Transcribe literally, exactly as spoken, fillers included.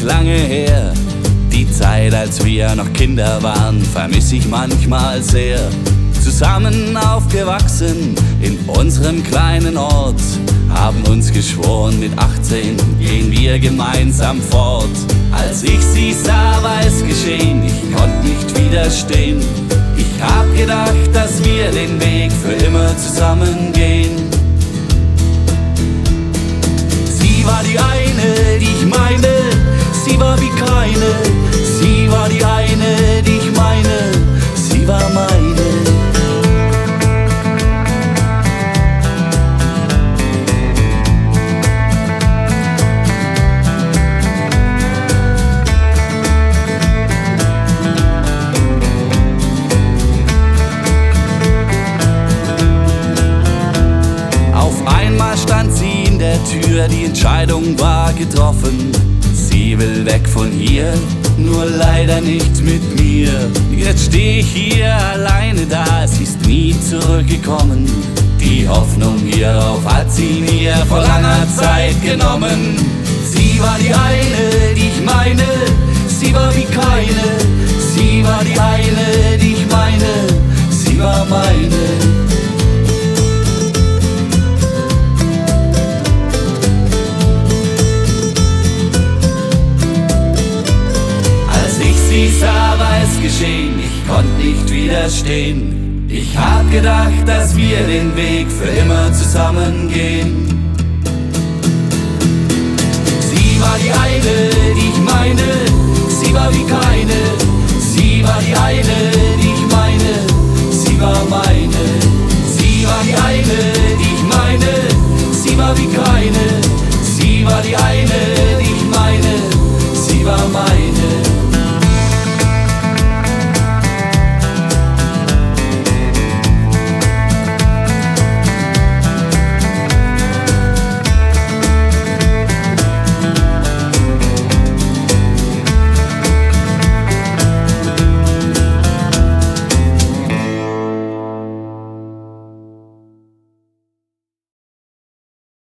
ist lange her. Die Zeit, als wir noch Kinder waren, vermiss ich manchmal sehr. Zusammen aufgewachsen in unserem kleinen Ort, haben uns geschworen, mit achtzehn gehen wir gemeinsam fort. Als ich sie sah, war es geschehen, ich konnte nicht widerstehen. Ich hab gedacht, dass wir den Weg für immer zusammen gehen. Sie war die eine, die ich meine, sie war wie keine. Sie war die eine, die ich meine, sie war meine. Stand sie in der Tür, die Entscheidung war getroffen. Sie will weg von hier, nur leider nicht mit mir. Jetzt steh ich hier alleine da, sie ist nie zurückgekommen. Die Hoffnung hierauf hat sie mir vor langer Zeit genommen. Sie war die eine, die ich meine, sie war wie keine. Sie war die eine, die ich meine, sie war meine. Sie sah, war es geschehen, ich konnte nicht widerstehen. Ich hab gedacht, dass wir den Weg für immer zusammen gehen. Sie war die eine, die ich meine, sie war wie keine. Sie war die eine, die